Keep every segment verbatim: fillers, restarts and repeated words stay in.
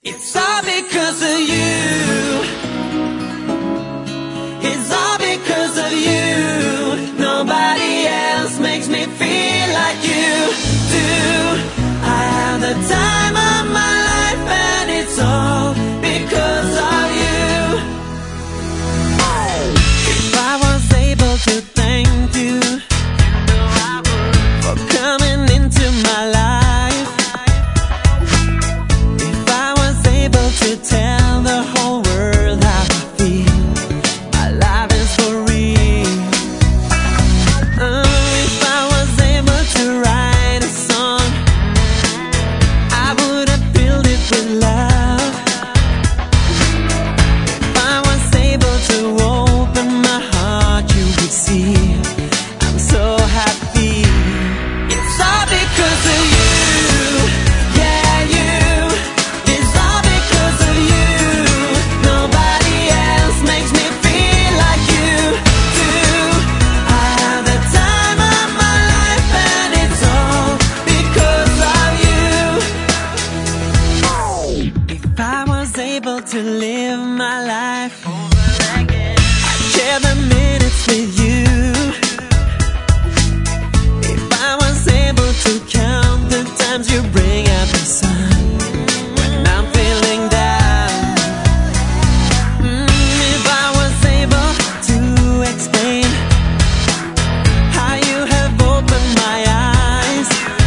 It's all because of you. It's all because of you. Nobody else makes me feel like you do. I have the time of my life and it's all because of you. If I was able to thank you for coming into my life, if I was able to tell the whole world how I feel, my life is for real. uh, If I was able to write a song, I would have filled it with love. If I was able to open my heart, you would see I'm so happy. It's all because of you. Yeah, you. It's all because of you. Nobody else makes me feel like you do. I have the time of my life and it's all because of you. If I was able to live my life, I'd share the minutes with you. If I was able to count the times you bring out the sun when I'm feeling down. Mm, if I was able to explain how you have opened my eyes,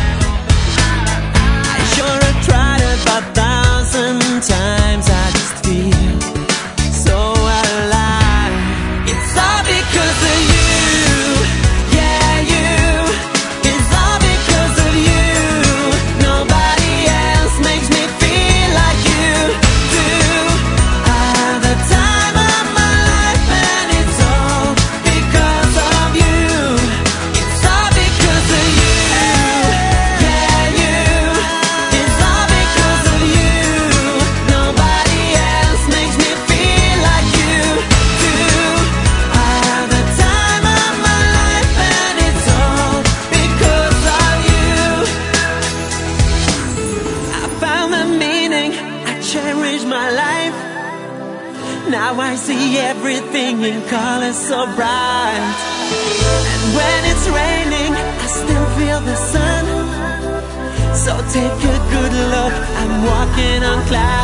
I sure have tried about a thousand times. I just feel so alive. It's all because of you. Yeah, you. It's all because of you. Nobody else makes me feel like you do. I have the time of my life and it's all because of you. It's all because of you. Yeah, you. It's all because of you. Nobody else makes me feel like you do. I have the time of my life and it's all because of you. I found the meaning, I cherish my life. Now I see everything in colors so bright. And when it's raining, I still feel the sun. So take a good look, I'm walking on clouds.